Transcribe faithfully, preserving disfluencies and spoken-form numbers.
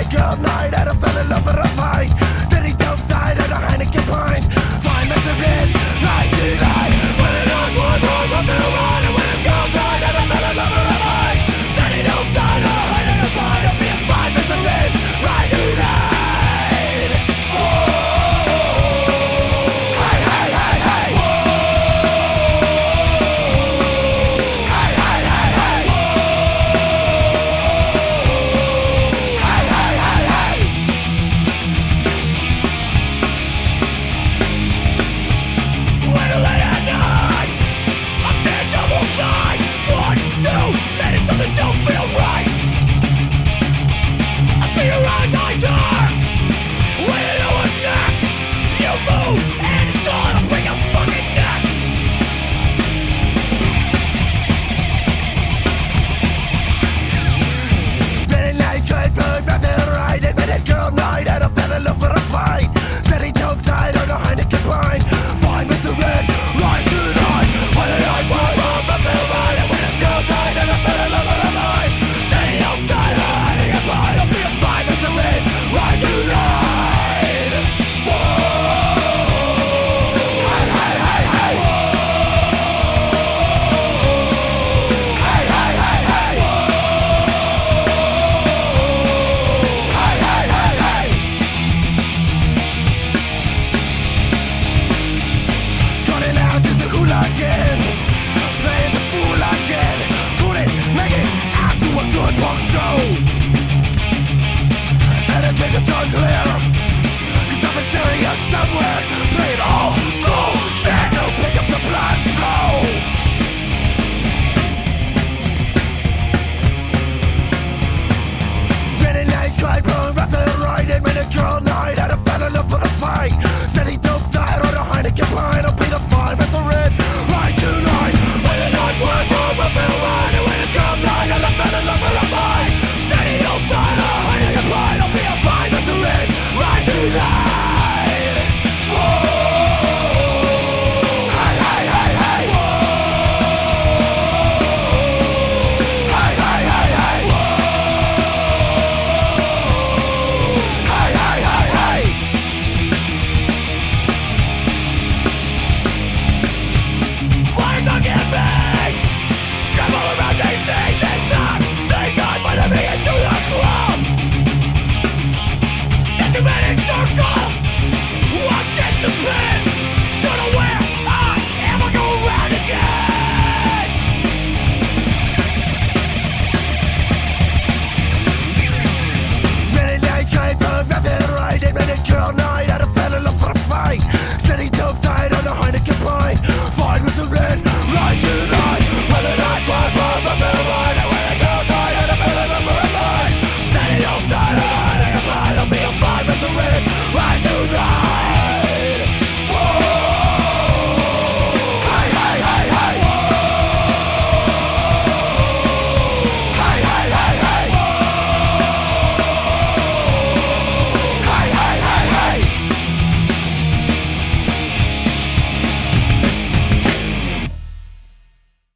a girl night and I fell in love with a fight. Then he dope died at a Heineken pint. Fine, that's a red, right to that. When it was one, one, one, two, one. And when a girl died and I fell in love with a fight. Then he dope died at a Heineken pint. I'll be a fine, that's a red, right to that. Something don't feel right. I see your eyes, I die. When you know what's next, you move and it's all to break your fucking neck. Feeling like I put nothing right. Admitted girl night and I fell in love with a fight.